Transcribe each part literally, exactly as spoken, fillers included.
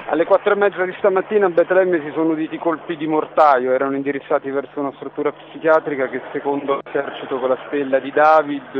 Alle quattro e mezza di stamattina a Betlemme si sono uditi colpi di mortaio, erano indirizzati verso una struttura psichiatrica che secondo l'esercito con la stella di David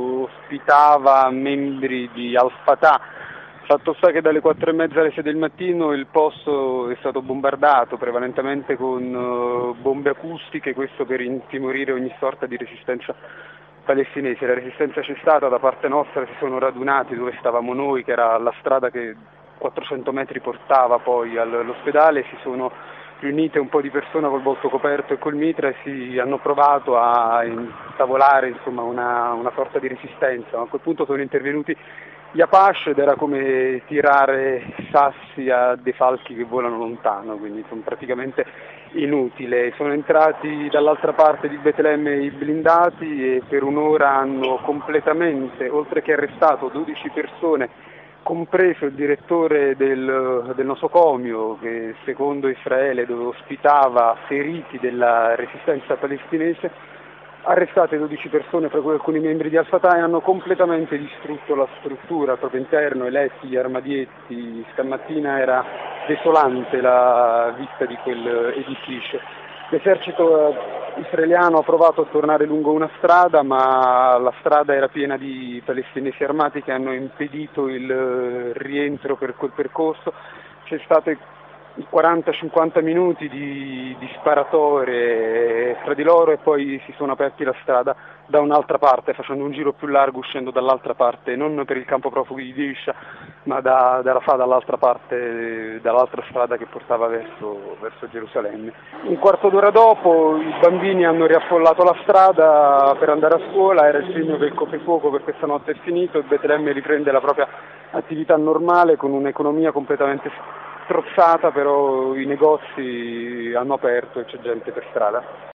ospitava membri di Al-Fatah. Fatto sta che dalle quattro e mezza alle sei del mattino il posto è stato bombardato prevalentemente con bombe acustiche, questo per intimorire ogni sorta di resistenza palestinese. La resistenza c'è stata, da parte nostra si sono radunati dove stavamo noi, che era la strada che quattrocento metri portava poi all'ospedale, si sono riunite un po' di persone col volto coperto e col mitra e si hanno provato a intavolare insomma, una, una sorta di resistenza. A quel punto sono intervenuti gli Apache ed era come tirare sassi a dei falchi che volano lontano, quindi sono praticamente inutile. Sono entrati dall'altra parte di Betlemme i blindati e per un'ora hanno completamente, oltre che arrestato dodici persone, compreso il direttore del, del nosocomio che secondo Israele dove ospitava feriti della resistenza palestinese, arrestate dodici persone, fra cui alcuni membri di Al-Fatah, e hanno completamente distrutto la struttura al proprio interno, i letti, gli armadietti. Stamattina era desolante la vista di quel edificio. L'esercito israeliano ha provato a tornare lungo una strada, ma la strada era piena di palestinesi armati che hanno impedito il rientro per quel percorso. C'è stato quaranta cinquanta minuti di, di sparatorie fra di loro e poi si sono aperti la strada da un'altra parte, facendo un giro più largo, uscendo dall'altra parte, non per il campo profughi di Isha, ma da, da Rafah, dall'altra parte, dall'altra strada che portava verso, verso Gerusalemme. Un quarto d'ora dopo i bambini hanno riaffollato la strada per andare a scuola, era il segno che il coprifuoco per questa notte è finito e Betlemme riprende la propria attività normale con un'economia completamente strozzata, però i negozi hanno aperto e c'è gente per strada.